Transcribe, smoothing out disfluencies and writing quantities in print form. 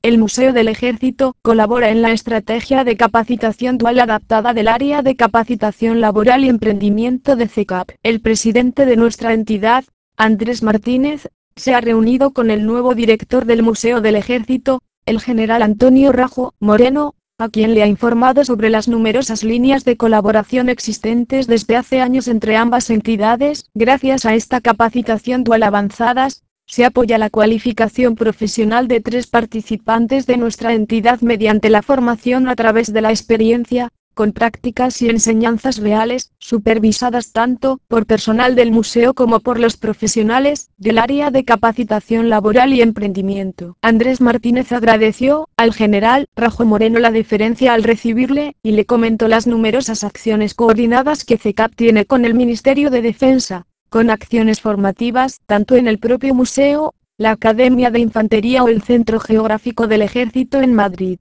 El Museo del Ejército colabora en la estrategia de capacitación dual adaptada del área de capacitación laboral y emprendimiento de CECAP. El presidente de nuestra entidad, Andrés Martínez, se ha reunido con el nuevo director del Museo del Ejército, el general Antonio Rajo Moreno, a quien le ha informado sobre las numerosas líneas de colaboración existentes desde hace años entre ambas entidades. Gracias a esta capacitación dual avanzadas, se apoya la cualificación profesional de 3 participantes de nuestra entidad mediante la formación a través de la experiencia, con prácticas y enseñanzas reales, supervisadas tanto por personal del museo como por los profesionales del área de capacitación laboral y emprendimiento. Andrés Martínez agradeció al general Rajo Moreno la deferencia al recibirle y le comentó las numerosas acciones coordinadas que CECAP tiene con el Ministerio de Defensa, con acciones formativas tanto en el propio museo, la Academia de Infantería o el Centro Geográfico del Ejército en Madrid.